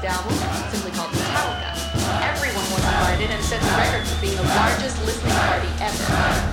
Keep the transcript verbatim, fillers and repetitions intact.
concept album, simply called Metallica. Everyone was invited and set the record for being the largest listening party ever.